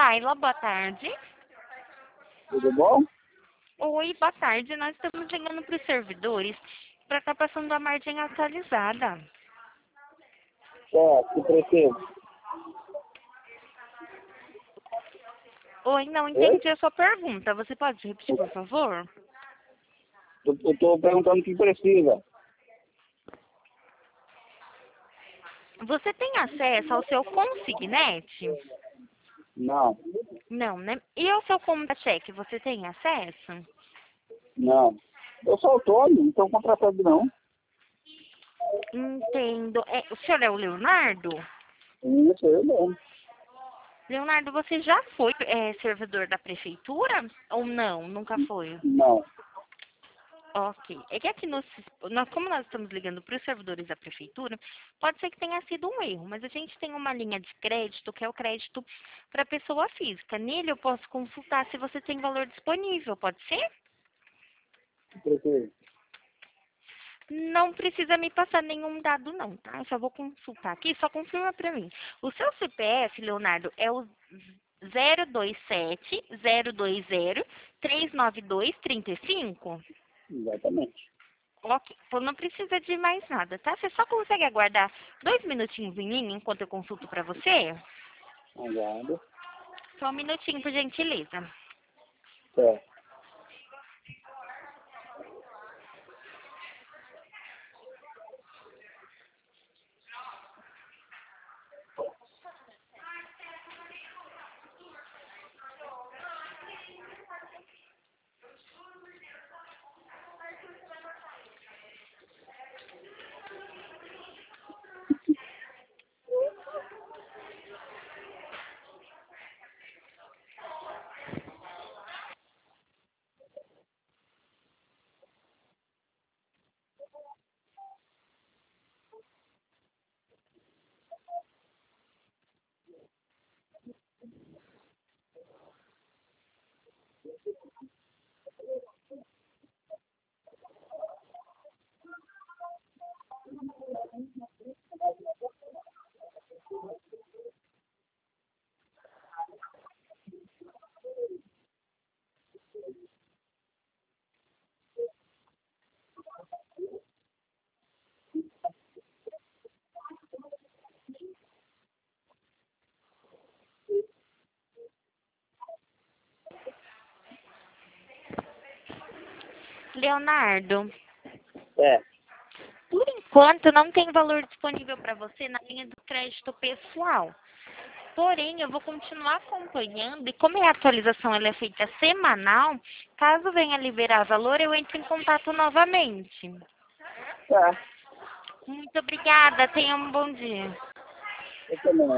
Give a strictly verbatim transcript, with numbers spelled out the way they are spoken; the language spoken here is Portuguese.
Laila, boa tarde. Tudo bom? Oi, boa tarde. Nós estamos ligando para os servidores para estar passando a margem atualizada. É, que preciso. Oi, não Oi? entendi a sua pergunta. Você pode repetir, por favor? Eu estou perguntando o que precisa. Você tem acesso ao seu Consignet? Não, Não, né? E ao seu Conta-cheque, você tem acesso? não. Eu sou autônomo, não estou contratado não. Entendo. É, o senhor é o Leonardo? Isso, eu mesmo. Leonardo, você já foi é, servidor da prefeitura? Ou não? Nunca foi? Não. Ok. É que aqui, no, nós, como nós estamos ligando para os servidores da prefeitura, pode ser que tenha sido um erro, mas a gente tem uma linha de crédito, que é o crédito para pessoa física. Nele eu posso consultar se você tem valor disponível, pode ser? O que precisa? Não precisa me passar nenhum dado não, tá? Eu só vou consultar aqui, só confirma para mim. O seu C P F, Leonardo, é o zero dois sete zero dois zero três nove dois três cinco? Exatamente. Ok, então não precisa de mais nada, tá? Você só consegue aguardar dois minutinhos em linha enquanto eu consulto para você? Aguardo. Só um minutinho, por gentileza. É. Leonardo, É. por enquanto não tem valor disponível para você na linha do crédito pessoal. Porém, eu vou continuar acompanhando e como a atualização ela é feita semanal, caso venha liberar valor, eu entro em contato novamente. Tá. Muito obrigada, tenha um bom dia. Eu também.